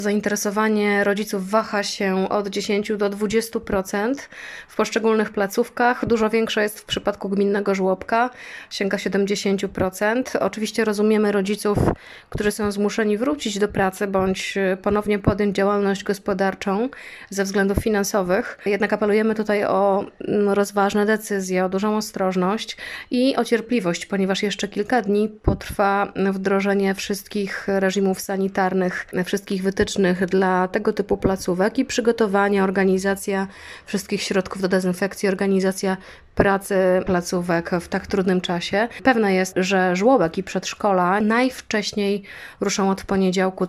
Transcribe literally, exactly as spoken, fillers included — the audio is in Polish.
Zainteresowanie rodziców waha się od dziesięciu do dwudziestu procent. W poszczególnych placówkach dużo większe jest w przypadku gminnego żłobka, sięga siedemdziesiąt procent. Oczywiście rozumiemy rodziców, którzy są zmuszeni wrócić do pracy bądź ponownie podjąć działalność gospodarczą ze względów finansowych. Jednak apelujemy tutaj o rozważne decyzje, o dużą ostrożność i o cierpliwość, ponieważ jeszcze kilka dni potrwa wdrożenie wszystkich reżimów sanitarnych, wszystkich wytycznych dla tego typu placówek i przygotowanie, organizacja wszystkich środków do dezynfekcji, organizacja pracy placówek w tak trudnym czasie. Pewne jest, że żłobek i przedszkola najwcześniej ruszą od poniedziałku.